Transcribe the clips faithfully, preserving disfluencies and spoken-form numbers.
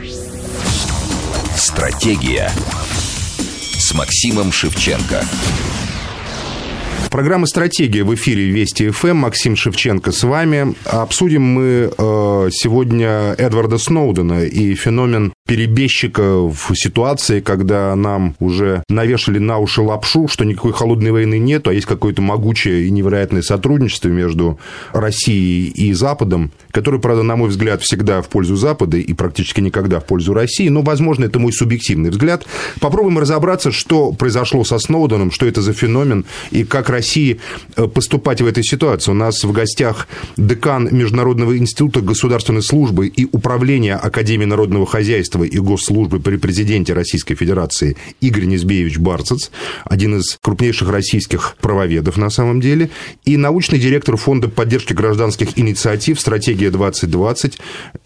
Стратегия с Максимом Шевченко. Программа «Стратегия» в эфире Вести эф эм. Максим Шевченко с вами. Обсудим мы э, сегодня Эдварда Сноудена и феномен перебежчика в ситуации, когда нам уже навешали на уши лапшу, что никакой холодной войны нет, а есть какое-то могучее и невероятное сотрудничество между Россией и Западом, которое, правда, на мой взгляд, всегда в пользу Запада и практически никогда в пользу России. Но, возможно, это мой субъективный взгляд. Попробуем разобраться, что произошло со Сноуденом, что это за феномен и как России поступать в этой ситуации. У нас в гостях декан Международного института государственной службы и управления Академии народного хозяйства и госслужбы при президенте Российской Федерации Игорь Низбеевич-Барцец, один из крупнейших российских правоведов на самом деле, и научный директор Фонда поддержки гражданских инициатив «Стратегия двадцать двадцать»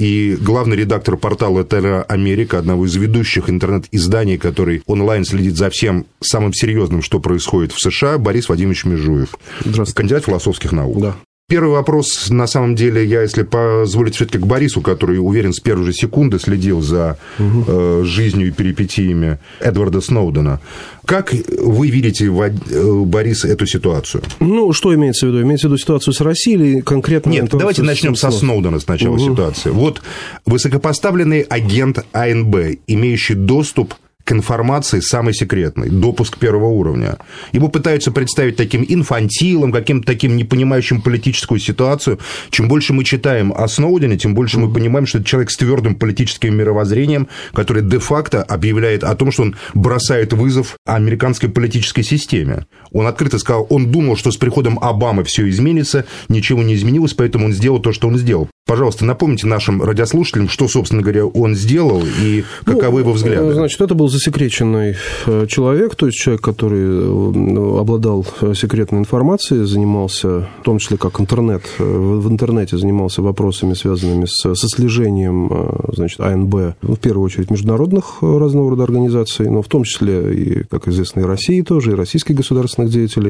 и главный редактор портала «Терра Америка», одного из ведущих интернет-изданий, который онлайн следит за всем самым серьезным, что происходит в США, Борис Вадимович Межуев, кандидат философских наук. Да. Первый вопрос, на самом деле, я, если позволить, все-таки к Борису, который, уверен, с первой же секунды следил за угу. э, жизнью и перипетиями Эдварда Сноудена. Как вы видите, Борис, эту ситуацию? Ну, что имеется в виду? Имеется в виду ситуацию с Россией или конкретно... Нет, давайте начнем со Сноудена сначала угу. ситуации. Вот высокопоставленный агент А Эн Бэ, имеющий доступ к информации самой секретной, допуск первого уровня. Его пытаются представить таким инфантилом, каким-то таким непонимающим политическую ситуацию. Чем больше мы читаем о Сноудене, тем больше мы понимаем, что это человек с твердым политическим мировоззрением, который де-факто объявляет о том, что он бросает вызов американской политической системе. Он открыто сказал, он думал, что с приходом Обамы все изменится, ничего не изменилось, поэтому он сделал то, что он сделал. Пожалуйста, напомните нашим радиослушателям, что, собственно говоря, он сделал и каковы ну, его взгляды. Значит, это был засекреченный человек, то есть человек, который обладал секретной информацией, занимался, в том числе как интернет, в интернете занимался вопросами, связанными с, со слежением, значит, А Эн Бэ, в первую очередь, международных разного рода организаций, но в том числе и, как известно, и России тоже, и российских государственных деятелей.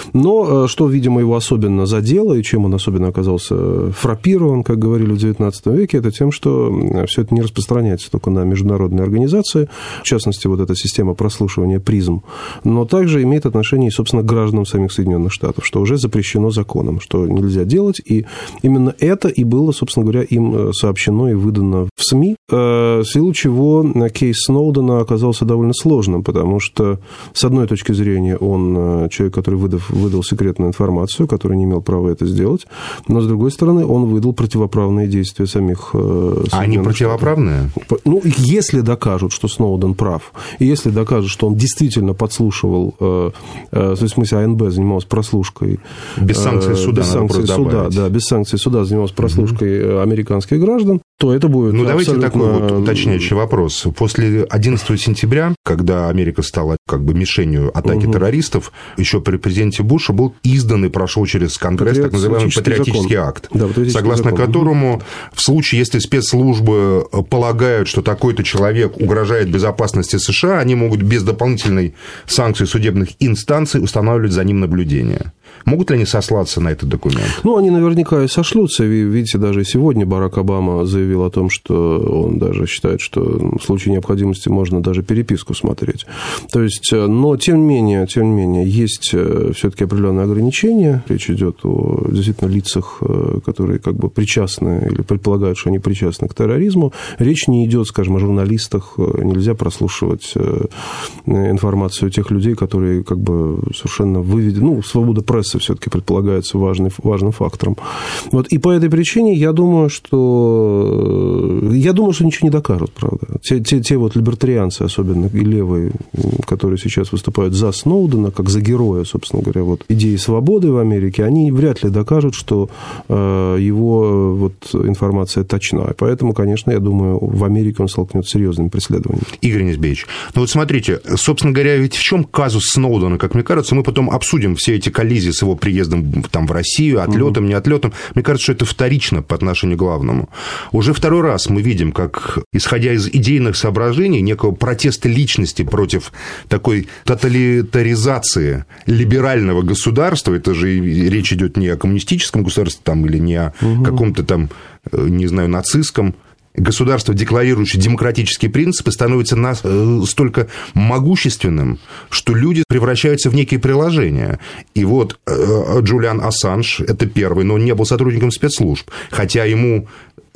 Но что, видимо, его особенно задело, и чем он особенно оказался фраппирован, как говорили в девятнадцатом веке, это тем, что все это не распространяется только на международные организации, в частности, вот эта система прослушивания призм, но также имеет отношение, собственно, к гражданам самих Соединенных Штатов, что уже запрещено законом, что нельзя делать, и именно это и было, собственно говоря, им сообщено и выдано в СМИ, в силу чего кейс Сноудена оказался довольно сложным, потому что, с одной точки зрения, он человек, который выдал, выдал секретную информацию, который не имел права это сделать, но, с другой стороны, он выдал противоправные действия самих Соединенных Штатов. Они противоправные? Ну, если докажут, что Сноуден прав, и если докажут, что он действительно подслушивал, э, э, в смысле, А Эн Бэ занималась прослушкой... Без санкций суда, без санкций суда, да, без санкций суда занималась прослушкой угу. американских граждан, то это будет Ну, давайте абсолютно... такой вот уточняющий вопрос. После одиннадцатого сентября, когда Америка стала как бы мишенью атаки угу. террористов, еще при президенте Буше был издан и прошел через Конгресс так называемый патриотический закон. акт, да, согласно закон. которому в случае, если спецслужбы полагают, что такой-то человек угрожает безопасности США, они могут без дополнительной санкции судебных инстанций устанавливать за ним наблюдение. Могут ли они сослаться на этот документ? Ну, они наверняка и сошлются. Видите, даже сегодня Барак Обама заявил о том, что он даже считает, что в случае необходимости можно даже переписку смотреть. То есть, но тем не менее, тем не менее, есть все-таки определенные ограничения. Речь идет о действительно лицах, которые как бы причастны или предполагают, что они причастны к терроризму. Речь не идет, скажем, о журналистах. Нельзя прослушивать информацию тех людей, которые как бы совершенно выведены. Ну, свобода прессы все-таки предполагается важный, важным фактором. Вот, и по этой причине я думаю, что я думаю, что ничего не докажут, правда. Те, те, те вот либертарианцы, особенно и левые, которые сейчас выступают за Сноудена, как за героя, собственно говоря, вот, идеи свободы в Америке, они вряд ли докажут, что э, его вот, информация точна. И поэтому, конечно, я думаю, в Америке он столкнется с серьезными преследованиями. Игорь Низбеевич, ну вот смотрите, собственно говоря, ведь в чем казус Сноудена, как мне кажется, мы потом обсудим все эти коллизии с его приездом там, в Россию, отлетом, угу. не отлетом. Мне кажется, что это вторично по отношению к главному. Уже второй раз мы видим, как, исходя из идейных соображений, некого протеста личности против такой тоталитаризации либерального государства, это же речь идет не о коммунистическом государстве там, или не о угу. каком-то там, не знаю, нацистском, государство, декларирующее демократические принципы, становится настолько могущественным, что люди превращаются в некие приложения. И вот Джулиан Ассанж – это первый, но он не был сотрудником спецслужб, хотя ему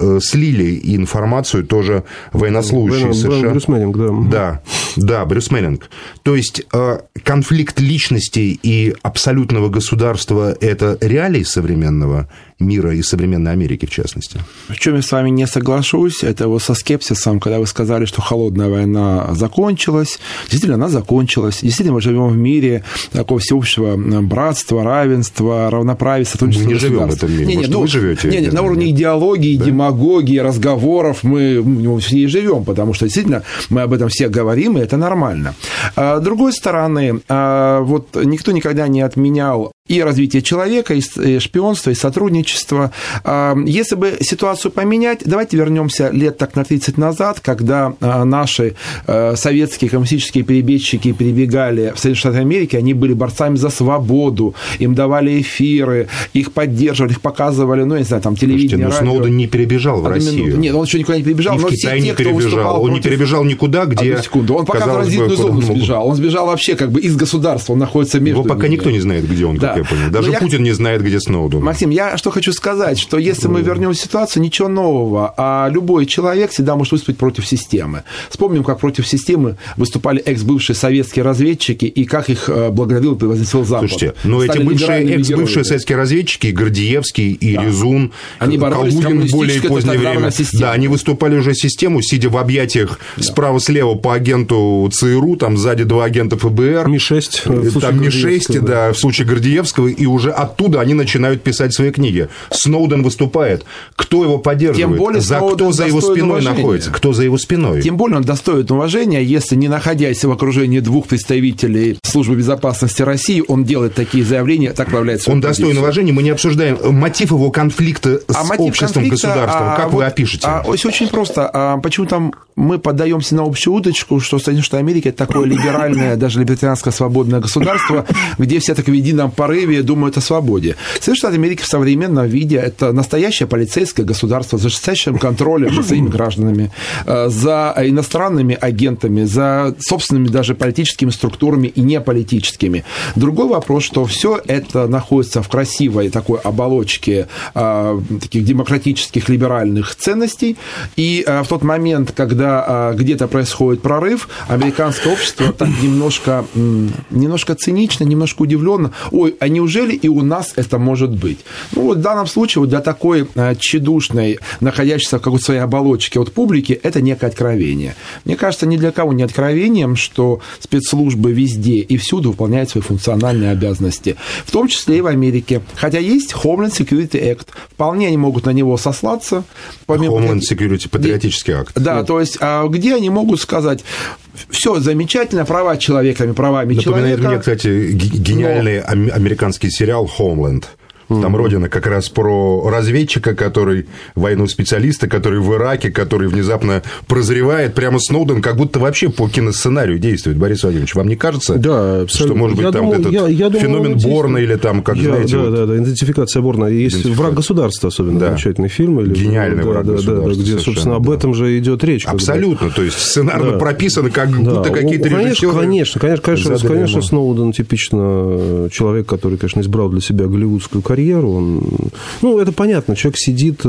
слили информацию тоже военнослужащие США. Брюс Мэннинг, да. Да, да, Брюс Мэннинг. То есть конфликт личностей и абсолютного государства – это реалии современного мира и современной Америки, в частности. В чем я с вами не соглашусь, это вот со скепсисом, когда вы сказали, что холодная война закончилась. Действительно, она закончилась. Действительно, мы живем в мире такого всеобщего братства, равенства, равноправия, сотрудничества. Мы не живем в этом мире. Не, Может, не, ну, вы живете? Не, не, на уровне идеологии, да? демагогии, разговоров мы в ней живем, потому что действительно мы об этом все говорим, и это нормально. С другой стороны, вот никто никогда не отменял и развитие человека, и шпионство, и сотрудничество. Если бы ситуацию поменять, давайте вернемся лет так на тридцать назад, когда наши советские коммунистические перебежчики перебегали в Соединенные Штаты Америки, они были борцами за свободу, им давали эфиры, их поддерживали, их показывали, ну, я не знаю, там, телевидение, Слушайте, но Сноуден не перебежал в Россию. Нет, он еще никуда не перебежал. И в но Китай все не те, перебежал. Он против... не перебежал никуда, где... Одну секунду. Он пока в транзитную зону сбежал. Он сбежал вообще как бы из государства, он находится между... Его пока ними. Никто не знает, где он, да. Как я понял. Даже но Путин я... не знает, где Сноуден. Максим, я что хочу сказать, что если мы вернем ситуацию, ничего нового, а любой человек всегда может выступить против системы. Вспомним, как против системы выступали экс-бывшие советские разведчики и как их благодарил и превозносил Запад. Слушайте, но эти бывшие, экс-бывшие советские разведчики, Гордеевский и да. Резун, они Калугин в более позднее время, да, они выступали уже систему, сидя в объятиях да. справа-слева по агенту ЦРУ, там сзади два агента ФБР. Ми шесть. Там Ми шесть, да, да, в случае Гордеевского, и уже оттуда они начинают писать свои книги. Сноуден выступает. Кто его поддерживает? Тем более, за кто за его спиной уважения. Находится? Кто за его спиной? Тем более он достоин уважения, если, не находясь в окружении двух представителей Службы безопасности России, он делает такие заявления, так проявляет свою Он позицию. достоин уважения. Мы не обсуждаем мотив его конфликта с а обществом, конфликта, государством. А, как вот, вы опишете? А, очень просто. А, почему там мы поддаемся на общую удочку, что Соединенные Штаты Америки – это такое либеральное, даже либертарианское свободное государство, где все так в едином порыве думают о свободе. Соединенные Штаты Америки в современном виде – это настоящее полицейское государство, за жесточайшим контролем за своими гражданами, за иностранными агентами, за собственными даже политическими структурами и неполитическими. Другой вопрос, что все это находится в красивой такой оболочке таких демократических либеральных ценностей, и в тот момент, когда где-то происходит прорыв, американское общество так немножко, немножко цинично, немножко удивленно. Ой, а неужели и у нас это может быть? Ну, вот в данном случае вот для такой тщедушной, находящейся в какой-то своей оболочке от публики, это некое откровение. Мне кажется, ни для кого не откровением, что спецслужбы везде и всюду выполняют свои функциональные обязанности, в том числе и в Америке. Хотя есть Homeland Security Act, вполне они могут на него сослаться. Homeland Security, патриотический акт. Да, то есть, где они могут сказать, все замечательно, права человека, правами Напоминает человека. Напоминает мне, кстати, гениальный но... американский сериал «Homeland». Там родина как раз про разведчика, который, военного специалиста, который в Ираке, который внезапно прозревает. Прямо Сноуден как будто вообще по киносценарию действует. Борис Владимирович, вам не кажется, да, что, может быть, я там думал, этот я, я феномен думал, Борна или там, как, я, знаете... Да, вот... да, да, идентификация Борна. Есть «Враг государства», особенно да. замечательный фильм. Или... Гениальный да, «Враг да, государства». Да, да, где, собственно, об этом да. же идет речь. Абсолютно. Когда... То есть, сценарно да. прописано, как да. будто какие-то конечно, режиссеры... Конечно, конечно, конечно, конечно Сноуден типично человек, который, конечно, избрал для себя голливудскую карьеру. Он... Ну, это понятно. Человек сидит,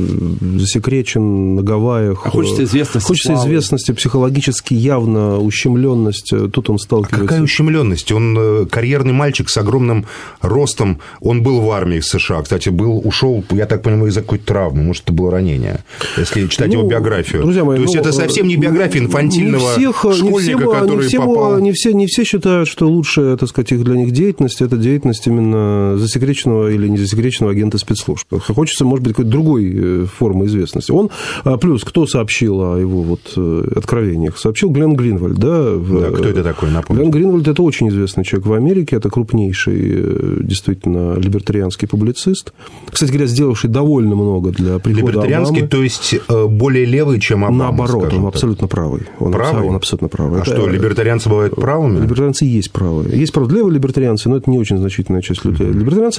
засекречен на Гавайях. А хочется известности. Хочется славы. известности, психологически явно ущемленность. Тут он сталкивается. А какая ущемленность? Он карьерный мальчик с огромным ростом. Он был в армии США. Кстати, был, ушел, я так понимаю, из-за какой-то травмы. Может, это было ранение. Если читать ну, его биографию. Друзья мои, То есть, ну, это совсем не биография инфантильного не всех, школьника, не все, который не все, попал... Не все, не все считают, что лучшая, так сказать, их для них деятельность – это деятельность именно засекреченного или незасекреченного агента спецслужб. Хочется, может быть, какой-то другой формы известности. Он, плюс, кто сообщил о его вот откровениях? Сообщил Гленн Гринвальд, да? В... Да, кто это такой, напомню? Гленн Гринвальд – это очень известный человек в Америке, это крупнейший, действительно, либертарианский публицист. Кстати говоря, сделавший довольно много для прихода Либертарианский, Обамы. То есть, более левый, чем Обама, наоборот, он так. абсолютно правый. Он правый? Он абсолютно правый. А это... что, либертарианцы бывают правыми? Либертарианцы есть правые. Есть, правда, левые либертарианцы, но это не очень значительная часть людей. Либертарианцы – это право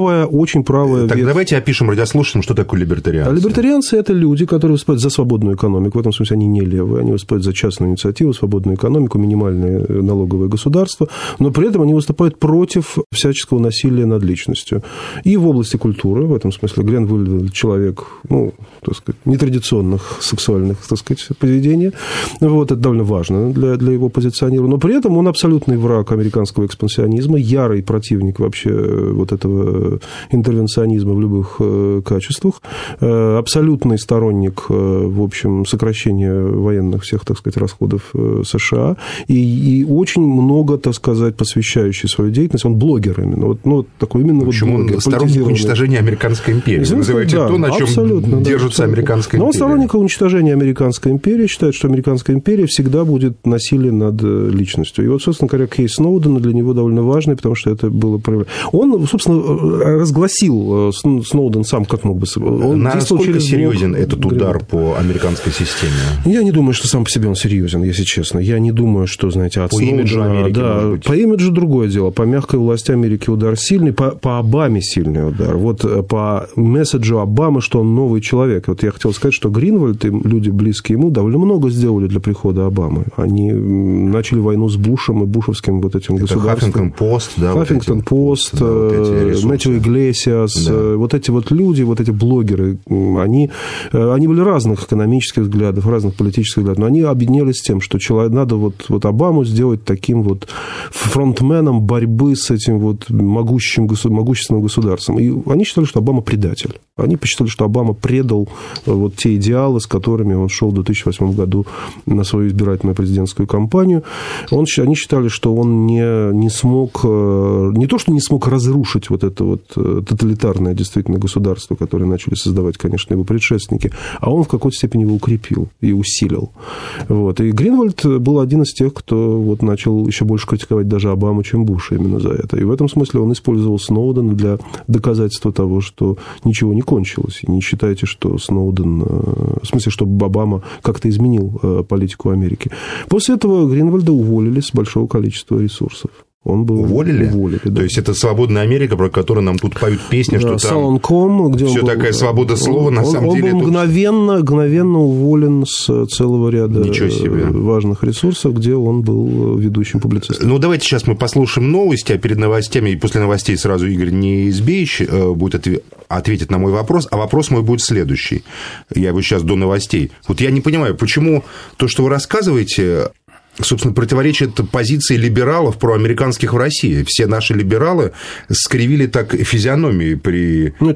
правая, очень правая... Так ветвь. давайте опишем радиослушателям, что такое либертарианцы. А либертарианцы – это люди, которые выступают за свободную экономику. В этом смысле они не левые. Они выступают за частную инициативу, свободную экономику, минимальное налоговое государство. Но при этом они выступают против всяческого насилия над личностью. И в области культуры, в этом смысле, Гренвальд – человек, ну, так сказать, нетрадиционных сексуальных, так сказать, поведений. Вот, это довольно важно для, для его позиционирования. Но при этом он абсолютный враг американского экспансионизма, ярый противник вообще вот этого интервенционизма в любых качествах, абсолютный сторонник, в общем, сокращения военных всех, так сказать, расходов США, и, и очень много, так сказать, посвящающий свою деятельность. Он блогер именно. Вот, ну, такой именно в общем, вот блогер, он сторонник уничтожения американской империи. Вы называете да, то, на чем держится да, американская но империя. Он сторонник уничтожения американской империи, считает, что американская империя всегда будет насилие над личностью. И вот, собственно говоря, кейс Сноудена для него довольно важный, потому что это было проявлено. Он, собственно, разгласил Сноуден сам, как мог бы... Он Насколько серьезен блок... этот удар по американской системе? Я не думаю, что сам по себе он серьезен, если честно. Я не думаю, что, знаете, от по Сноудена... имиджу Америки, да, может быть. По имиджу другое дело. По мягкой власти Америки удар сильный, по, по Обаме сильный удар. Вот по месседжу Обамы, что он новый человек. Вот я хотел сказать, что Гринвальд и люди, близкие ему, довольно много сделали для прихода Обамы. Они начали войну с Бушем и бушевским вот этим это государством. Хаффингтон-Пост, да? Хаффингтон-Пост, да, вот Мэтью Иглесиас, да. Вот эти вот люди, вот эти блогеры, они, они были разных экономических взглядов, разных политических взглядов, но они объединялись тем, что человек, надо вот, вот Обаму сделать таким вот фронтменом борьбы с этим вот могущим, могущественным государством. И они считали, что Обама предатель. Они посчитали, что Обама предал вот те идеалы, с которыми он шел в две тысячи восьмом году на свою избирательную президентскую кампанию. Он, они считали, что он не, не смог, не то, что не смог разрушить вот это вот тоталитарное действительно государство, которое начали создавать, конечно, его предшественники, а он в какой-то степени его укрепил и усилил. Вот. И Гринвальд был один из тех, кто вот начал еще больше критиковать даже Обаму, чем Буша именно за это. И в этом смысле он использовал Сноудена для доказательства того, что ничего не кончилось. И не считайте, что Сноуден... В смысле, что Обама как-то изменил политику Америки. После этого Гринвальда уволили с большого количества ресурсов. Он был уволили? уволили да. То есть это свободная Америка, про которую нам тут поют песни, да, что там Салон.ком, где все он был, такая свобода слова, он, на он, самом он деле. Он был тут... мгновенно, мгновенно уволен с целого ряда важных ресурсов, где он был ведущим публицистом. Ну, давайте сейчас мы послушаем новости, а перед новостями и после новостей сразу Игорь Неизбеевич будет ответ... ответить на мой вопрос, а вопрос мой будет следующий. Я его сейчас до новостей. Вот я не понимаю, почему то, что вы рассказываете... собственно, противоречит позиции либералов проамериканских в России. Все наши либералы скривили так физиономии при ну,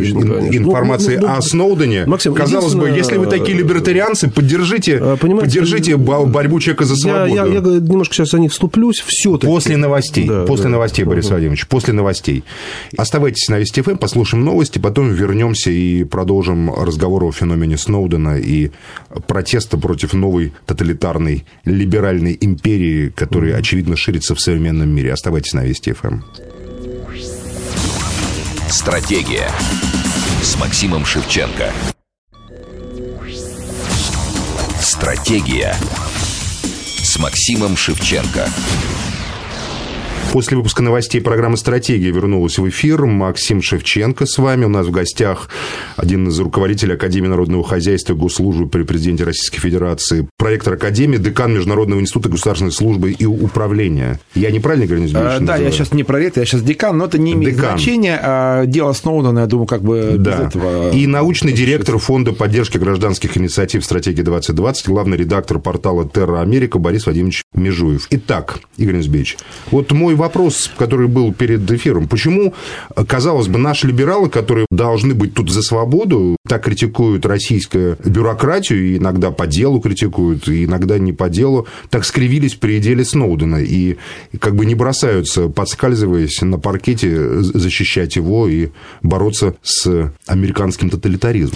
информации ну, ну, о Сноудене. Максим, казалось бы, если вы такие либертарианцы, поддержите, поддержите борьбу человека за свободу. Я, я, я немножко сейчас за них вступлюсь. Все-таки. После новостей. Да, после да, новостей, да, Борис да. Владимирович. После новостей. Оставайтесь на Вести эф эм, послушаем новости, потом вернемся и продолжим разговор о феномене Сноудена и протеста против новой тоталитарной либеральной империи, которая, mm-hmm. очевидно, ширится в современном мире. Оставайтесь на Вести эф эм. Стратегия с Максимом Шевченко. Стратегия с Максимом Шевченко. После выпуска новостей программы «Стратегия» вернулась в эфир. Максим Шевченко с вами. У нас в гостях один из руководителей Академии народного хозяйства и госслужбы при президенте Российской Федерации, проректор Академии, декан Международного института государственной службы и управления. Я неправильно говорю? А, да, я сейчас не проректор, я сейчас декан, но это не имеет декан. значения. А дело Сноудена, я думаю, как бы да. без этого... И научный директор Фонда поддержки гражданских инициатив «Стратегия двадцать двадцать», главный редактор портала «Терра Америка» Борис Владимирович Межуев. Итак, Игорь Неизбеевич, вот мой вопрос, который был перед эфиром. Почему, казалось бы, наши либералы, которые должны быть тут за свободу, так критикуют российскую бюрократию, и иногда по делу критикуют, и иногда не по делу, так скривились при деле Сноудена и как бы не бросаются, подскальзываясь на паркете, защищать его и бороться с американским тоталитаризмом?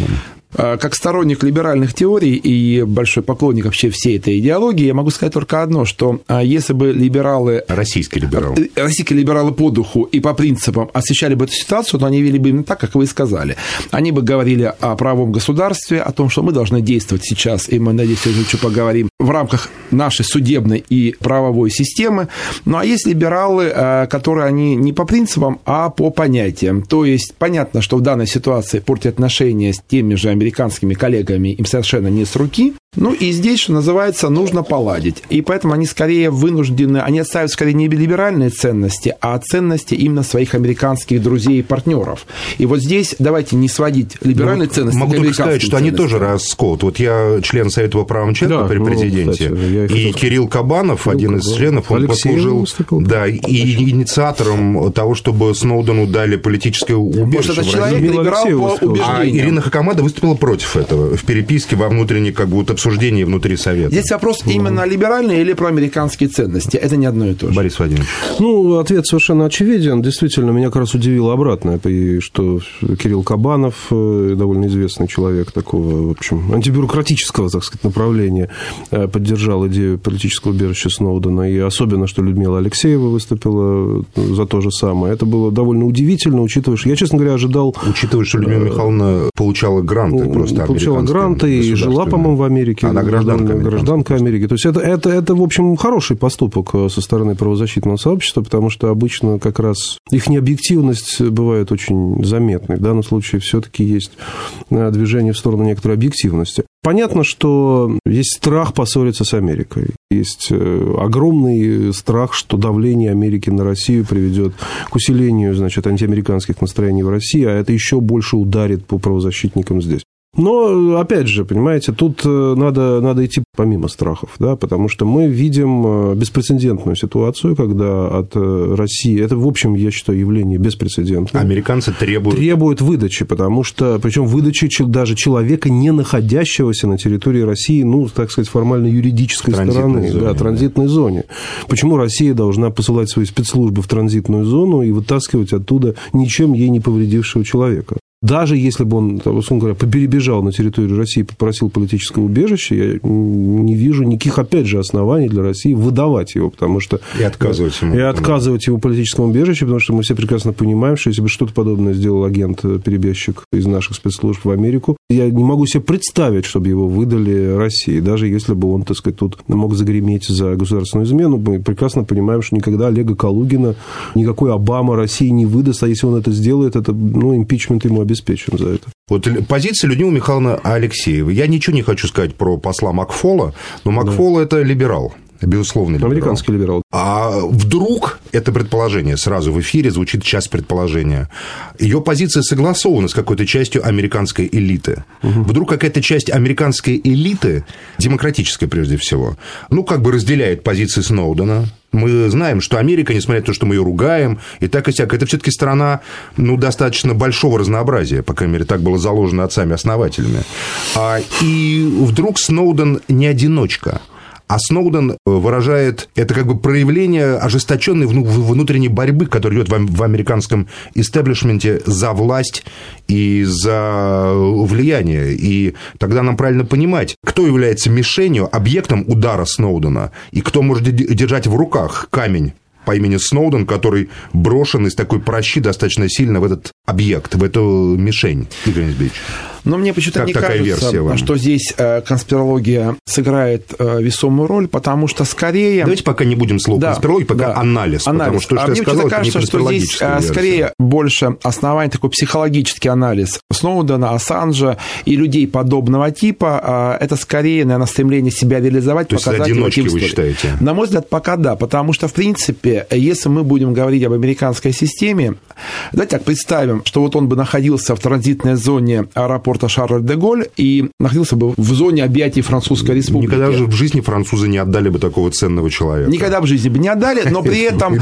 Как сторонник либеральных теорий и большой поклонник вообще всей этой идеологии, я могу сказать только одно, что если бы либералы... Российские либералы. Российские либералы по духу и по принципам освещали бы эту ситуацию, то они вели бы именно так, как вы и сказали. Они бы говорили о правовом государстве, о том, что мы должны действовать сейчас, и мы, надеюсь, еще поговорим, в рамках нашей судебной и правовой системы. Ну, а есть либералы, которые они не по принципам, а по понятиям. То есть, понятно, что в данной ситуации портить отношения с теми же американскими коллегами им совершенно не с руки. Ну, и здесь, что называется, нужно поладить. И поэтому они скорее вынуждены, они отстаивают скорее не либеральные ценности, а ценности именно своих американских друзей и партнеров. И вот здесь давайте не сводить либеральные ну, ценности могу к американским сказать, что ценностям. они тоже расколот. Вот я член Совета по правам человека да, при президенте, ну, кстати, и Кирилл Кабанов, Кирилл один из Кабанов. членов, он Алексей послужил да, и инициатором того, чтобы Сноудену дали политическое убежище. Может, это человек либерал по убеждениям. А Ирина Хакамада выступила против этого в переписке во внутренней как будто обсуждении внутри Совета. Здесь вопрос mm. именно либеральные или проамериканские ценности. Это не одно и то же. Борис Владимирович. Ну, ответ совершенно очевиден. Действительно, меня как раз удивило обратное, что Кирилл Кабанов, довольно известный человек такого, в общем, антибюрократического, так сказать, направления, поддержал идею политического убежища Сноудена. И особенно, что Людмила Алексеева выступила за то же самое. Это было довольно удивительно, учитывая, что я, честно говоря, ожидал... Учитывая, что Людмила Михайловна получала гранты просто Получала гранты и жила, по-моему, в Америке. Она гражданка, гражданка Америки. То есть это, это, это, в общем, хороший поступок со стороны правозащитного сообщества, потому что обычно как раз их необъективность бывает очень заметной. В данном случае все-таки есть движение в сторону некоторой объективности. Понятно, что есть страх поссориться с Америкой. Есть огромный страх, что давление Америки на Россию приведет к усилению, значит, антиамериканских настроений в России, а это еще больше ударит по правозащитникам здесь. Но, опять же, понимаете, тут надо, надо идти помимо страхов, да, потому что мы видим беспрецедентную ситуацию, когда от России, это, в общем, я считаю, явление беспрецедентное. Американцы требуют... Требуют выдачи, потому что, причем выдачи даже человека, не находящегося на территории России, ну, так сказать, формально юридической стороны, зоне, да, транзитной да. зоне. Почему Россия должна посылать свои спецслужбы в транзитную зону и вытаскивать оттуда ничем ей не повредившего человека? Даже если бы он, условно говоря, перебежал на территорию России и попросил политического убежища, я не вижу никаких, опять же, оснований для России выдавать его, потому что... И отказывать ему. И отказывать его политическому убежищу, потому что мы все прекрасно понимаем, что если бы что-то подобное сделал агент-перебежчик из наших спецслужб в Америку, я не могу себе представить, чтобы его выдали России, даже если бы он, так сказать, тут мог загреметь за государственную измену. Мы прекрасно понимаем, что никогда Олега Калугина никакой Обама России не выдаст, а если он это сделает, это, ну, импичмент ему обеспечен за это. Вот позиция Людмилы Михайловны Алексеевой. Я ничего не хочу сказать про посла Макфола, но Макфол да. – это либерал. Безусловно, либерал. Американский либерал. А вдруг это предположение, сразу в эфире звучит часть предположения, ее позиция согласована с какой-то частью американской элиты. Угу. Вдруг какая-то часть американской элиты, демократическая прежде всего, ну, как бы разделяет позиции Сноудена. Мы знаем, что Америка, несмотря на то, что мы ее ругаем, и так и сяк, это все-таки страна, ну, достаточно большого разнообразия, по крайней мере, так было заложено отцами-основателями. А, и вдруг Сноуден не одиночка. А Сноуден выражает это как бы проявление ожесточенной внутренней борьбы, которая идет в американском истеблишменте за власть и за влияние. И тогда нам правильно понимать, кто является мишенью, объектом удара Сноудена, и кто может держать в руках камень по имени Сноуден, который брошен из такой прощи достаточно сильно в этот объект, в эту мишень. Игорь Низбевич. Но мне почему-то не кажется, что здесь конспирология сыграет весомую роль, потому что скорее... Давайте пока не будем слово да, конспирология, пока да, анализ, анализ. Потому что, а что мне я сказал, кажется, что здесь версия. Скорее больше оснований такой психологический анализ Сноудена, Ассанжа и людей подобного типа. Это скорее, наверное, стремление себя реализовать, то показать... То есть, одиночки вы считаете? На мой взгляд, пока да, потому что, в принципе, если мы будем говорить об американской системе, давайте так представим, что вот он бы находился в транзитной зоне аэропорта Шарль-де-Голь и находился бы в зоне объятий Французской Республики. Никогда же в жизни французы не отдали бы такого ценного человека. Никогда в жизни бы не отдали, но при этом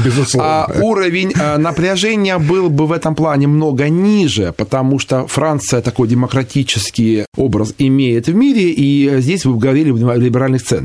уровень напряжения был бы в этом плане много ниже, потому что Франция такой демократический образ имеет в мире, и здесь вы говорили о либеральных ценностях.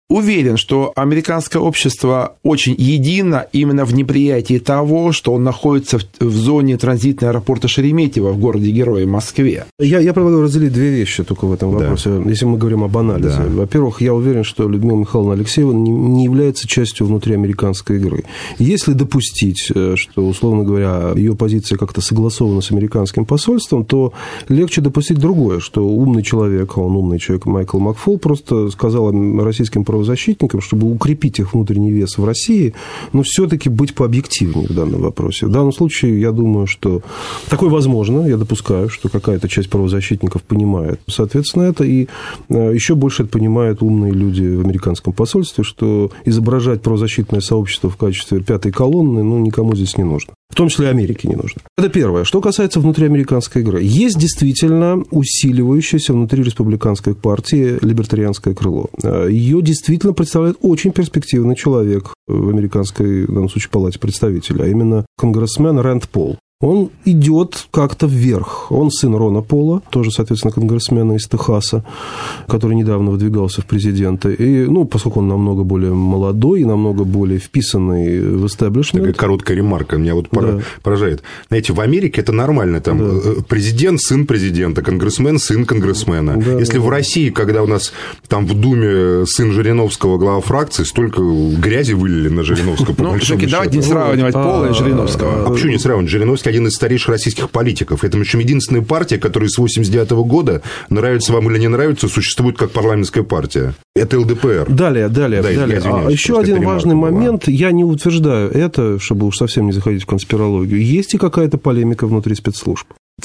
уверен, что американское общество очень едино именно в неприятии того, что он находится в, в зоне транзитного аэропорта Шереметьево в городе-герое Москве. Я, я предлагаю разделить две вещи только в этом вопросе, да. Если мы говорим об анализе. Да. Во-первых, я уверен, что Людмила Михайловна Алексеева не, не является частью внутриамериканской игры. Если допустить, что, условно говоря, ее позиция как-то согласована с американским посольством, то легче допустить другое, что умный человек, а он умный человек, Майкл Макфол, просто сказал российским правозащитникам, защитникам, чтобы укрепить их внутренний вес в России, но все-таки быть пообъективнее в данном вопросе. В данном случае, я думаю, что такое возможно, я допускаю, что какая-то часть правозащитников понимает, соответственно, это, и еще больше это понимают умные люди в американском посольстве, что изображать правозащитное сообщество в качестве пятой колонны, ну, никому здесь не нужно. В том числе Америке не нужно. Это первое. Что касается внутриамериканской игры. Есть действительно усиливающаяся внутри республиканской партии либертарианское крыло. Ее действительно представляет очень перспективный человек в американской, в данном случае, палате представителей, а именно конгрессмен Рэнд Пол. Он идет как-то вверх. Он сын Рона Пола, тоже, соответственно, конгрессмена из Техаса, который недавно выдвигался в президенты. И, ну, поскольку он намного более молодой и намного более вписанный в истеблишмент. Такая короткая ремарка меня вот да. поражает. Знаете, в Америке это нормально. Там да. президент, сын президента, конгрессмен, сын конгрессмена. Да, Если да. в России, когда у нас там в Думе сын Жириновского глава фракции, столько грязи вылили на Жириновского. Ну, все-таки давайте не сравнивать Пола и Жириновского. А почему не сравнивать? Жириновский один из старейших российских политиков. Это, в общем, единственная партия, которая с восемьдесят девятого года, нравится вам или не нравится, существует как парламентская партия. Это эл дэ пэ эр. Далее, далее, да, далее. А еще один важный момент. Была. Я не утверждаю это, чтобы уж совсем не заходить в конспирологию. Есть и какая-то полемика внутри спецслужб.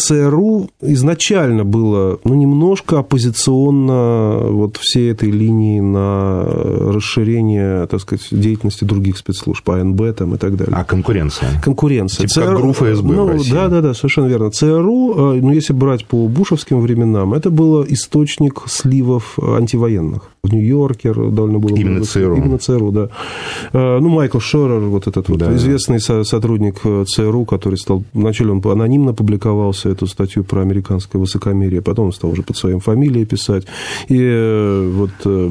ЦРУ изначально было, ну, немножко оппозиционно вот всей этой линии на расширение, так сказать, деятельности других спецслужб, а эн бэ там и так далее. А конкуренция? Конкуренция. Типа ЦРУ, как ГРУ эф эс бэ ну, в России. Да, да, да, совершенно верно. ЦРУ, ну, если брать по бушевским временам, это был источник сливов антивоенных. В Нью-Йорке довольно было... Именно много, ЦРУ. Именно ЦРУ, да. Ну, Майкл Шорер, вот этот вот да. известный сотрудник ЦРУ, который стал... Вначале он анонимно публиковался эту статью про американское высокомерие, потом он стал уже под своей фамилией писать. И вот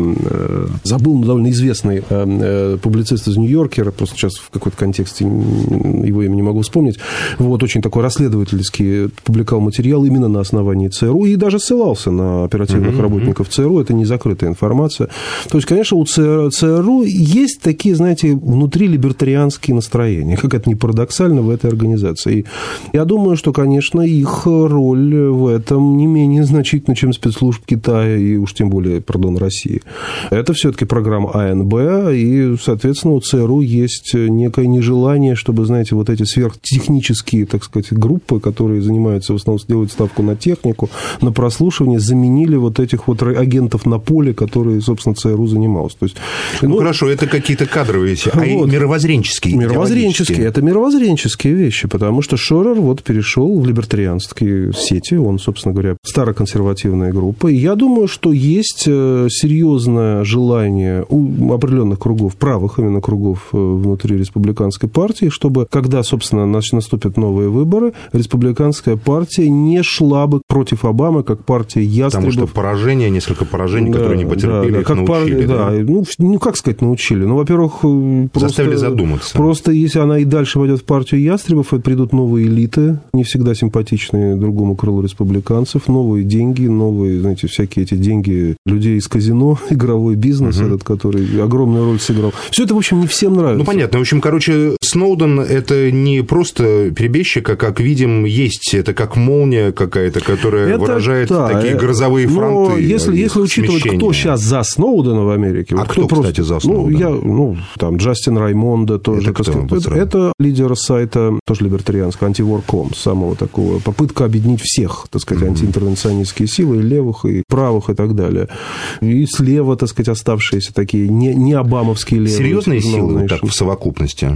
забыл довольно известный публицист из Нью-Йоркера, просто сейчас в какой-то контексте его имя не могу вспомнить, вот, очень такой расследовательский публиковал материал именно на основании ЦРУ и даже ссылался на оперативных mm-hmm. работников ЦРУ, это не закрытая информация. То есть, конечно, у ЦРУ есть такие, знаете, внутри либертарианские настроения, как это ни парадоксально в этой организации. И я думаю, что, конечно, их роль в этом не менее значительна, чем спецслужб Китая и уж тем более, пардон, России. Это все-таки программа а эн бэ, и, соответственно, у ЦРУ есть некое нежелание, чтобы, знаете, вот эти сверхтехнические, так сказать, группы, которые занимаются в основном, делают ставку на технику, на прослушивание, заменили вот этих вот агентов на поле, которые, собственно, ЦРУ занималась. То есть, ну, ну, хорошо, это какие-то кадровые вещи, а вот, мировоззренческие. Мировоззренческие, это мировоззренческие вещи, потому что Шорер вот перешел в либертарианские сети, он, собственно говоря, староконсервативная группа, и я думаю, что есть серьезное желание у определенных кругов, правых именно кругов внутри республиканской партии, чтобы, когда, собственно, наступят новые выборы, республиканская партия не шла бы против Обамы, как партия ястребов. Потому что поражение, несколько поражений, да, которые не потерпели, да, да, их как научили. Пар... Да, да. Ну, ну, как сказать, научили? Ну, во-первых, просто... заставили задуматься. Просто если она и дальше войдет в партию ястребов, придут новые элиты, не всегда симпатичные другому крылу республиканцев, новые деньги, новые, знаете, всякие эти деньги людей из казино, игровой бизнес угу. этот, который огромную роль сыграл. Все это, в общем, не всем нравится. Ну, понятно. В общем, короче, Сноуден – это не просто перебежчик, а, как видим, есть. Это как молния какая-то, которая это, выражает да, такие грозовые фронты. Если, если учитывать, кто сейчас за Сноудена в Америке. А вот кто, кто, кстати, просто, за Сноудена? Ну, я, ну, там, Джастин Раймондо тоже. Это, кто, это, это лидер сайта, тоже либертарианского, антивор точка ком, самого такого. Попытка объединить всех, так сказать, mm-hmm. антиинтервенционистские силы, и левых, и правых, и так далее. И слева, так сказать, оставшиеся такие не, не обамовские левые. Серьезные силы вот так в совокупности в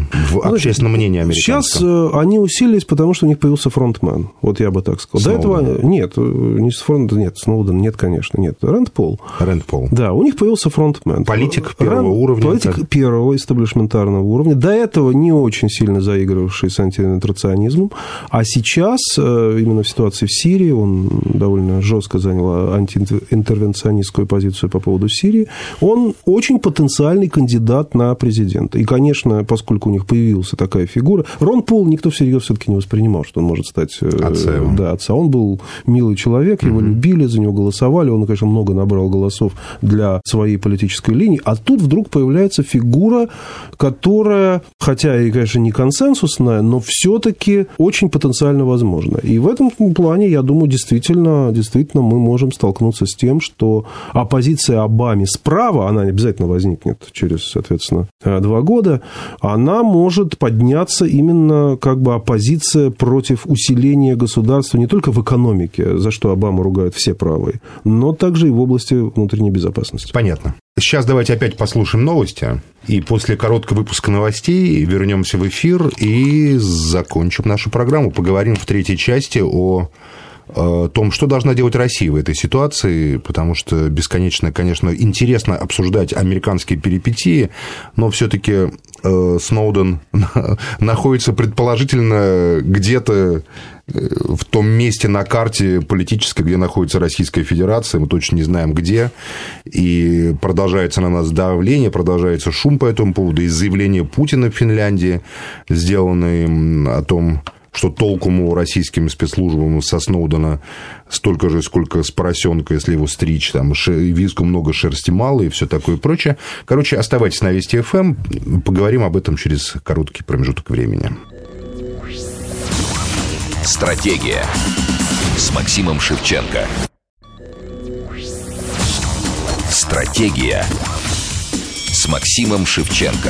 общественное мнение американцев? Сейчас они усилились, потому что у них появился фронтмен. Вот я бы так сказал. Сноуден. До этого нет, не Фронтмен, нет, Сноуден, нет, конечно, нет. Рэнд Пол. Рэнд Пол. Да, у них появился фронтмен. Политик первого Рэнд, уровня. Политик так. первого эстаблишментарного уровня. До этого не очень сильно заигрывавший с антиинтернационизмом. А сейчас, именно в ситуации в Сирии, он довольно жестко занял антиинтервенционистскую позицию по поводу Сирии. Он очень потенциальный кандидат на президента. И, конечно, поскольку у них появилась такая фигура, Рон Пол никто всерьез все-таки не воспринимал, что он может стать отцом. Да, отца. Он был милый человек, его mm-hmm. любили, за него голосовали. Он, конечно, много набрал голосов для своей политической линии. А тут вдруг появляется фигура, которая, хотя и, конечно, не консенсусная, но все-таки очень потенциально возможна. И в этом плане, я думаю, действительно, действительно мы можем столкнуться с тем, что оппозиция Обаме справа, она обязательно возникнет через, соответственно, два года, она может подняться именно как бы оппозиция против усиления государства не только в экономике, за что Обаму ругают все правые, но также и в области внутренней безопасности. Понятно. Сейчас давайте опять послушаем новости, и после короткого выпуска новостей вернемся в эфир и закончим нашу программу. Поговорим в третьей части о том, что должна делать Россия в этой ситуации, потому что бесконечно, конечно, интересно обсуждать американские перипетии, но все-таки Сноуден находится предположительно где-то в том месте на карте политической, где находится Российская Федерация, мы точно не знаем где, и продолжается на нас давление, продолжается шум по этому поводу, и заявление Путина в Финляндии, сделанное о том, что толку ему российским спецслужбам со Сноудена столько же, сколько с поросенка, если его стричь, там, визгу много, шерсти мало и все такое прочее. Короче, оставайтесь на Вести эф эм, поговорим об этом через короткий промежуток времени. Стратегия с Максимом Шевченко. Стратегия с Максимом Шевченко.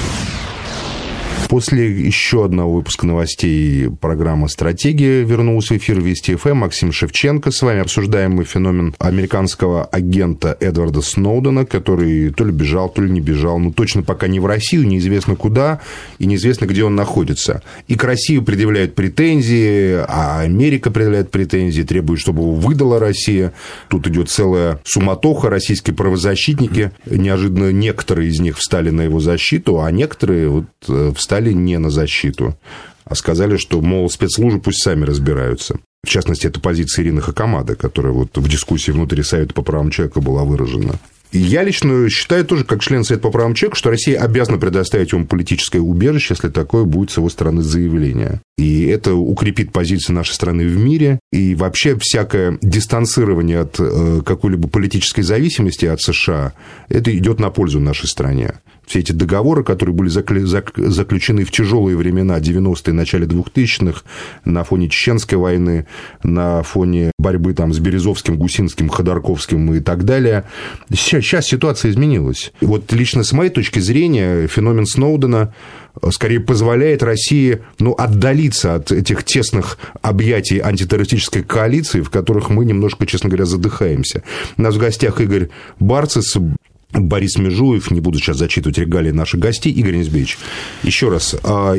После еще одного выпуска новостей программа «Стратегия» вернулся в эфир Вести эф эм. Максим Шевченко. С вами обсуждаем мы феномен американского агента Эдварда Сноудена, который то ли бежал, то ли не бежал. Но точно пока не в Россию, неизвестно куда и неизвестно, где он находится. И к России предъявляют претензии, а Америка предъявляет претензии, требует, чтобы его выдала Россия. Тут идет целая суматоха. Российские правозащитники, неожиданно некоторые из них встали на его защиту, а некоторые вот встали не на защиту, а сказали, что, мол, спецслужбы пусть сами разбираются. В частности, это позиция Ирины Хакамады, которая вот в дискуссии внутри Совета по правам человека была выражена. И я лично считаю тоже, как член Совета по правам человека, что Россия обязана предоставить ему политическое убежище, если такое будет с его стороны заявление. И это укрепит позиции нашей страны в мире. И вообще всякое дистанцирование от какой-либо политической зависимости от США, это идет на пользу нашей стране. Все эти договоры, которые были заключены в тяжелые времена девяностые, начале двухтысячных, на фоне Чеченской войны, на фоне борьбы там, с Березовским, Гусинским, Ходорковским и так далее. Сейчас, сейчас ситуация изменилась. И вот лично с моей точки зрения феномен Сноудена скорее позволяет России ну, отдалиться от этих тесных объятий антитеррористической коалиции, в которых мы немножко, честно говоря, задыхаемся. У нас в гостях Игорь Барцис, Борис Межуев, не буду сейчас зачитывать регалии наших гостей. Игорь Низбеевич, еще раз.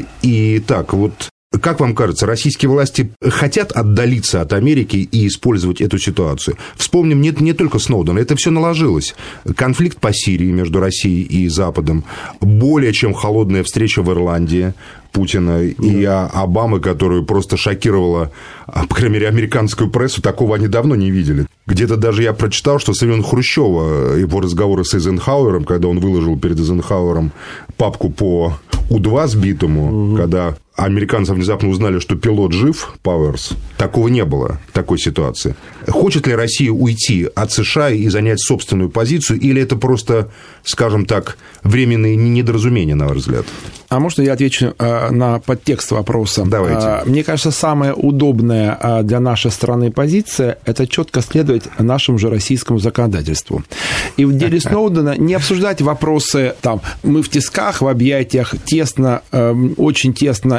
Итак, вот как вам кажется, российские власти хотят отдалиться от Америки и использовать эту ситуацию? Вспомним, не, не только Сноудена, это все наложилось. Конфликт по Сирии между Россией и Западом, более чем холодная встреча в Ирландии Путина и Обамы, которую просто шокировала, по крайней мере, американскую прессу, такого они давно не видели. Где-то даже я прочитал, что со времен Хрущева, его разговоры с Эйзенхауэром, когда он выложил перед Эйзенхауэром папку по У два сбитому, угу. когда американцы внезапно узнали, что пилот жив, Пауэрс, такого не было, такой ситуации. Хочет ли Россия уйти от США и занять собственную позицию, или это просто, скажем так, временные недоразумения, на ваш взгляд? А можно я отвечу на подтекст вопроса? Давайте. Мне кажется, самая удобная для нашей страны позиция – это четко следовать нашему же российскому законодательству. И в деле Сноудена не обсуждать вопросы, там, мы в тисках, в объятиях, тесно, очень тесно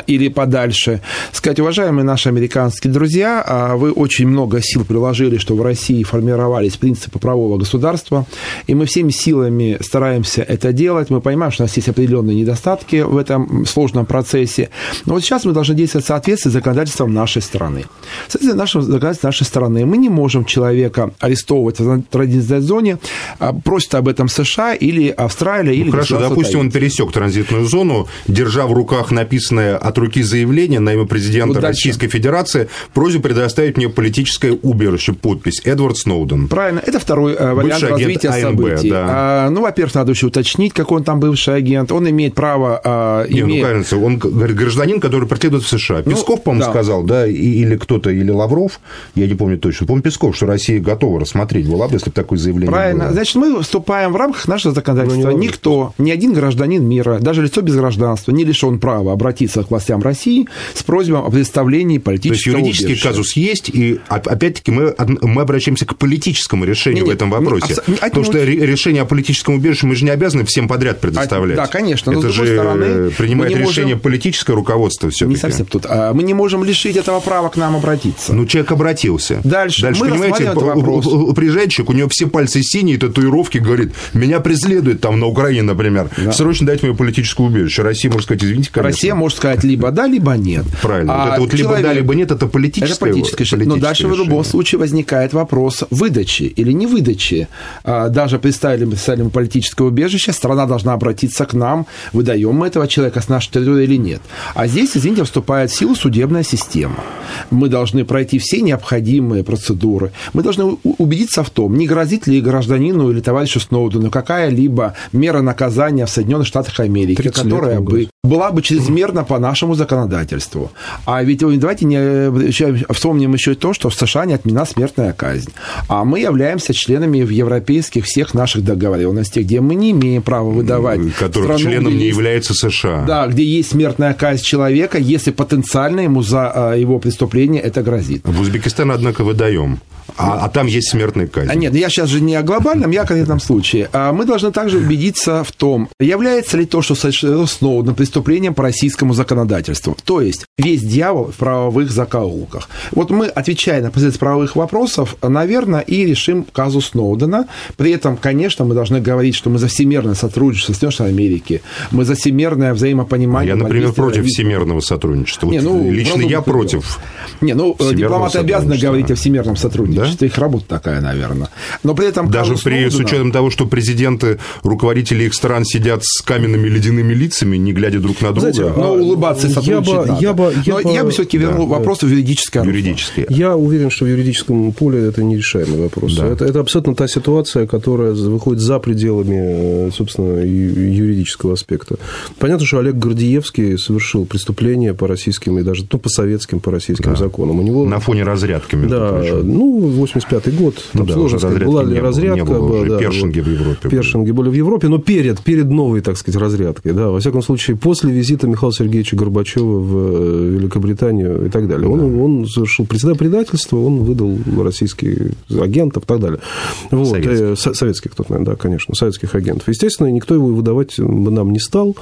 или подальше, сказать: уважаемые наши американские друзья, вы очень много сил приложили, чтобы в России формировались принципы правового государства, и мы всеми силами стараемся это делать. Мы понимаем, что у нас есть определенные недостатки в этом сложном процессе, но вот сейчас мы должны действовать в соответствии с законодательством нашей страны. В соответствии с нашим законодательством нашей страны мы не можем человека арестовывать в транзитной зоне, просит об этом США или Австралия, или... Ну, хорошо, допустим, он пересек транзитную зону, держа в руках написанное от руки заявление на имя президента вот Российской Федерации, просьбу предоставить мне политическое убежище, подпись Эдвард Сноуден. Правильно, это второй вариант развития АНБ, событий. Да. А, ну, во-первых, надо еще уточнить, какой он там бывший агент. Он имеет право... А, Не, имеет... ну, кажется, он гражданин, который преследует в США. Песков, ну, по-моему, да. сказал, да, или кто-то, или Лавров, я не помню точно, по-моему, Песков, что Россия готова рассмотреть была бы, если бы такое заявление Правильно. было. Значит, мы вступаем в рамках нашего законодательства. Ну, Никто, ни один гражданин мира, даже лицо без гражданства, не лишен права обратиться к властям России с просьбой о предоставлении политического убежища. То есть юридический казус есть, и опять-таки мы, мы обращаемся к политическому решению не, в этом вопросе. Абс... Потому что решение о политическом убежище мы же не обязаны всем подряд предоставлять. Да, конечно. Но это с другой же стороны, принимает решение можем... политическое руководство все-таки. Не совсем тут. Мы не можем лишить этого права к нам обратиться. Ну, человек обратился. Дальше. Дальше, мы понимаете, приезжает человек, у него все пальцы синие, татуировки, говорит, меня преследуют там на Украине, например. Да. Срочно дайте мне политическое убежище. Россия может сказать, извините, конечно. Россия может сказать либо да, либо нет. Правильно. А вот это вот человек... либо да, либо нет, это политическое, это политическое решение. Но дальше решение. В любом случае возникает вопрос выдачи или не выдачи. Даже представили мы политическое убежище, страна должна обратиться к нам, выдаем мы этого человека с нашей территории или нет. А здесь, извините, вступает в силу судебная система. Мы должны пройти все необходимые процедуры. Мы должны убедиться в том, не грозит ли гражданину или товарищу Сноудену какая-либо мера наказания в Соединенных Штатах Америки, которая бы была бы чрезмерна по нашему законодательству. А ведь давайте не вспомним еще и то, что в США не отменена смертная казнь. А мы являемся членами в европейских всех наших договоренностей, где мы не имеем права выдавать... Которых страну, членом не есть, является США. Да, где есть смертная казнь человека, если потенциально ему за его преступление это грозит. В Узбекистан, однако, выдаем. А, а там есть смертная казнь. А нет, я сейчас же не о глобальном, я о конкретном случае. А мы должны также убедиться в том, является ли то, что совершено Сноуден, преступлением по российскому законодательству. То есть весь дьявол в правовых закоулках. Вот мы, отвечая на позицию правовых вопросов, наверное, и решим казус Сноудена. При этом, конечно, мы должны говорить, что мы за всемирное сотрудничество с Соединенными Штатами Америки, мы за всемирное взаимопонимание. Я, например, против всемирного сотрудничества. Не, ну, лично я против. Не, ну, дипломаты обязаны говорить о всемирном сотрудничестве. Да? Их работа такая, наверное. Но при этом... Даже при, с учетом того, что президенты, руководители их стран сидят с каменными ледяными лицами, не глядя друг на друга. Знаете, но улыбаться и сотрудничать я бы, надо. Я бы, я Но бы, я бы все-таки вернул да, вопрос да. в юридическое юридическое. Я уверен, что в юридическом поле это нерешаемый вопрос. Да. Это, это абсолютно та ситуация, которая выходит за пределами, собственно, юридического аспекта. Понятно, что Олег Гордеевский совершил преступление по российским и даже ну, по советским, по российским да. законам. У него... На фоне разрядки, между да, прочим. Ну, восемьдесят пятый год. Там да, сложно сказать, была ли разрядка. Было, да, першинги вот, в Европе. Першинги были в Европе, но перед, перед новой, так сказать, разрядкой. Да, во всяком случае, после визита Михаила Сергеевича Горбачева в Великобританию и так далее. Он, да. он совершил предательство, он выдал российских агентов и так далее. Вот. Советских. Советских, кто-то, наверное, да, конечно, советских агентов. Естественно, никто его выдавать бы нам не стал,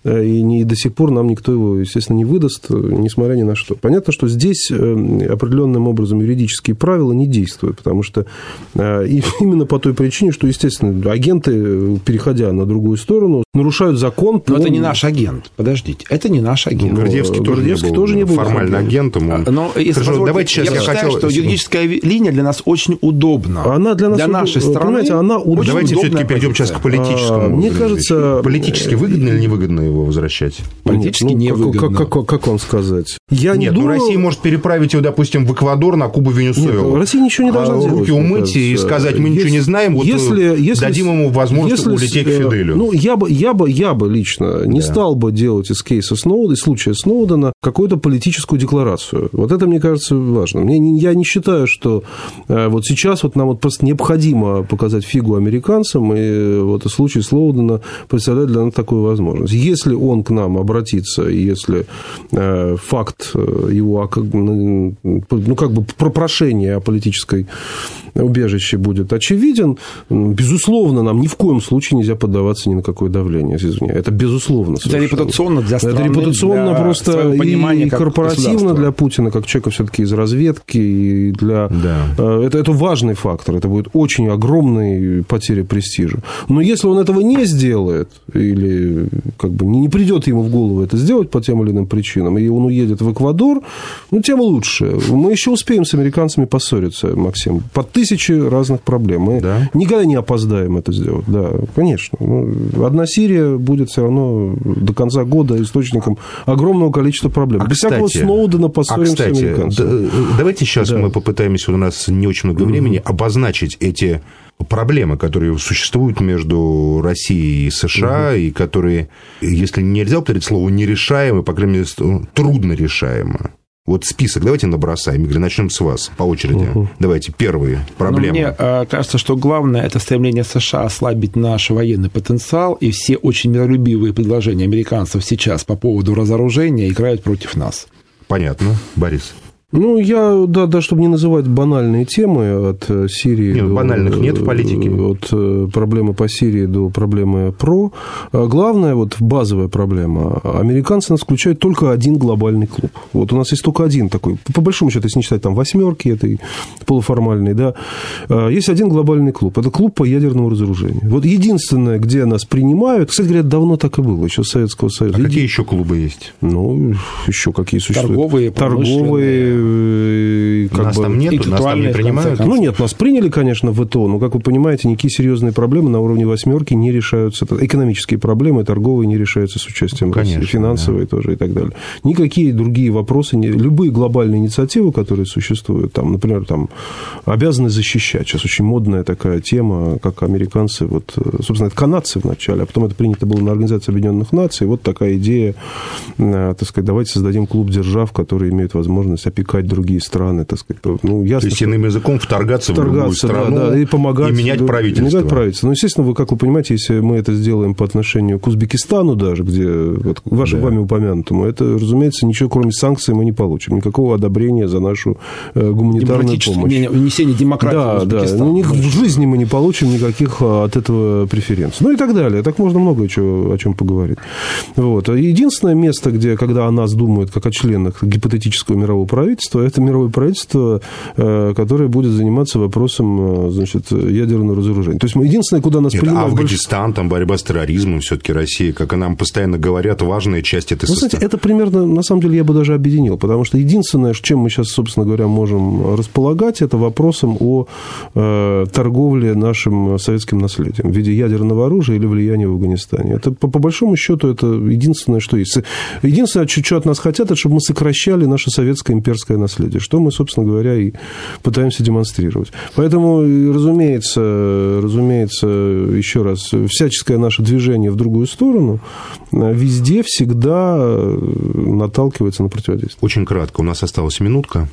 и не, до сих пор нам никто его, естественно, не выдаст, несмотря ни на что. Понятно, что здесь определенным образом юридические правила не действуют, потому что и именно по той причине, что, естественно, агенты, переходя на другую сторону, нарушают закон. Но он... это не наш агент. Подождите, это не наш агент. Гордеевский, тоже, Гордеевский не был тоже не был формально агентом. Он... Но, если Хорошо, давайте сейчас я, я считаю, хотел... что юридическая линия для нас очень удобна. Она для, нас для уд... нашей страны она очень Давайте все-таки перейдем сейчас к политическому. А, мне кажется... Политически выгодно или невыгодно его возвращать? Политически ну, невыгодно. Как, как, как вам сказать? Я Нет, не ну думаю... Россия может переправить его, допустим, в Эквадор, на Кубу, Венесуэлу. Нет, Россия ничего не должна а, делать. Руки умыть и сказать, мы если, ничего не знаем, вот если, если, дадим ему возможность если, улететь к Фиделю. Ну, я бы, я бы, я бы лично не да. стал бы делать из кейса Сноудена, из случая Сноудена, какую-то политическую декларацию. Вот это, мне кажется, важно. Мне, я не считаю, что вот сейчас вот нам вот просто необходимо показать фигу американцам, и вот в случае Сноудена представляет для нас такую возможность. Если он к нам обратится, если факт его, ну, как бы про прошение о политической убежище будет очевиден, безусловно, нам ни в коем случае нельзя поддаваться ни на какое давление. давление извне. Это безусловно. Это репутационно для страны, это репутационно для просто и корпоративно для Путина, как человека все-таки из разведки, и для... Да. Это, это важный фактор. Это будет очень огромная потеря престижа. Но если он этого не сделает, или как бы не придет ему в голову это сделать по тем или иным причинам, и он уедет в Эквадор, ну, тем лучше. Мы еще успеем с американцами поссориться, Максим, по тысяче разных проблем. Мы да. никогда не опоздаем это сделать. Да, конечно. Ну, одна Сирия будет все равно до конца года источником огромного количества проблем. А Без кстати, всякого Сноудена поссоримся а, кстати, с американцами. Да, давайте сейчас да. мы попытаемся, у нас не очень много времени, mm-hmm. обозначить эти проблемы, которые существуют между Россией и США, mm-hmm. и которые, если нельзя повторить слово нерешаемы, по крайней мере, трудно решаемы. Вот список давайте набросаем. Игорь, начнем с вас по очереди. Uh-huh. Давайте, первые проблемы. Но мне э, кажется, что главное – это стремление США ослабить наш военный потенциал, и все очень миролюбивые предложения американцев сейчас по поводу разоружения играют против нас. Понятно. Борис? Ну, я, да, да, чтобы не называть банальные темы от Сирии... Нет, до, банальных нет в политике. От проблемы по Сирии до проблемы про. Главная, вот базовая проблема. Американцы нас включают только один глобальный клуб. Вот у нас есть только один такой. По большому счету, если не считать там восьмерки этой полуформальной, да, есть один глобальный клуб. Это клуб по ядерному разоружению. Вот единственное, где нас принимают... Кстати говоря, давно так и было, еще с Советского Союза. А какие еще клубы есть? Ну, еще какие существуют? Торговые, Торговые... Как нас бы, там нет, нас там не принимают. Ну, нет, нас приняли, конечно, в ИТО, но, как вы понимаете, никакие серьезные проблемы на уровне восьмерки не решаются. Экономические проблемы, торговые не решаются с участием ну, конечно, России, финансовые да. тоже и так далее. Никакие другие вопросы, любые глобальные инициативы, которые существуют, там, например, там, обязаны защищать. Сейчас очень модная такая тема, как американцы, вот, собственно, это канадцы вначале, а потом это принято было на Организации Объединенных Наций. Вот такая идея, так сказать, давайте создадим клуб держав, которые имеют возможность опекать другие страны, так сказать. Ну, ясно, то есть, иным языком, вторгаться, вторгаться в любую страну да, да, и, помогать, и менять правительство. Менять правительство. Ну, естественно, вы, как вы понимаете, если мы это сделаем по отношению к Узбекистану даже, где вот, вашим да. вами упомянутому, это, разумеется, ничего кроме санкций мы не получим. Никакого одобрения за нашу э, гуманитарную помощь. Внесение демократии да, в Узбекистан. Да, ну, в жизни мы не получим никаких от этого преференций. Ну, и так далее. Так можно много чего, о чем поговорить. Вот. Единственное место, где, когда о нас думают, как о членах гипотетического мирового правительства, это мировое правительство, которое будет заниматься вопросом, значит, ядерного разоружения. То есть, мы единственное, куда нас Нет, принимают... Афганистан, больш... там борьба с терроризмом, все-таки Россия, как и нам постоянно говорят, важная часть этой ну, составы. Кстати, это примерно, на самом деле, я бы даже объединил, потому что единственное, чем мы сейчас, собственно говоря, можем располагать, это вопросом о э, торговле нашим советским наследием в виде ядерного оружия или влияния в Афганистане. Это, по, по большому счету, это единственное, что есть. Единственное, что от нас хотят, это чтобы мы сокращали наше советское имперское наследие, что мы, собственно говоря, и пытаемся демонстрировать. Поэтому, разумеется, разумеется, еще раз, всяческое наше движение в другую сторону везде всегда наталкивается на противодействие. Очень кратко, у нас осталась минутка.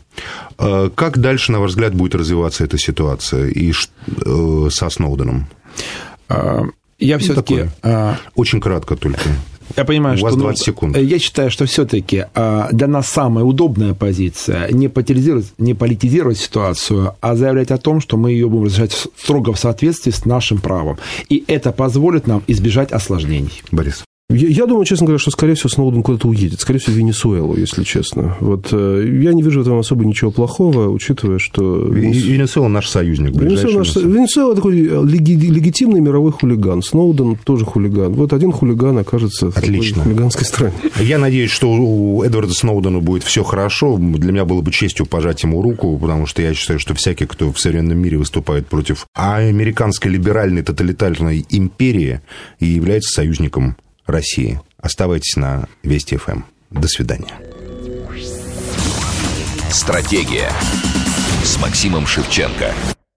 Как дальше, на ваш взгляд, будет развиваться эта ситуация и со Сноуденом? Я ну, все-таки... Очень кратко только. Я понимаю, У что... вас двадцать секунд. Я считаю, что все-таки для нас самая удобная позиция не политизировать, не политизировать ситуацию, а заявлять о том, что мы ее будем разрешать строго в соответствии с нашим правом. И это позволит нам избежать осложнений. Борис. Я, я думаю, честно говоря, что, скорее всего, Сноуден куда-то уедет. Скорее всего, в Венесуэлу, если честно. Вот, я не вижу в этом особо ничего плохого, учитывая, что... Венесуэла наш союзник. Венесуэла, наш... Венесуэла такой леги... легитимный мировой хулиган. Сноуден тоже хулиган. Вот один хулиган окажется Отлично. в хулиганской стране. Я надеюсь, что у Эдварда Сноудена будет все хорошо. Для меня было бы честью пожать ему руку, потому что я считаю, что всякий, кто в современном мире выступает против американской либеральной тоталитарной империи, и является союзником России. Оставайтесь на Вести эф эм. До свидания. Стратегия с Максимом Шевченко.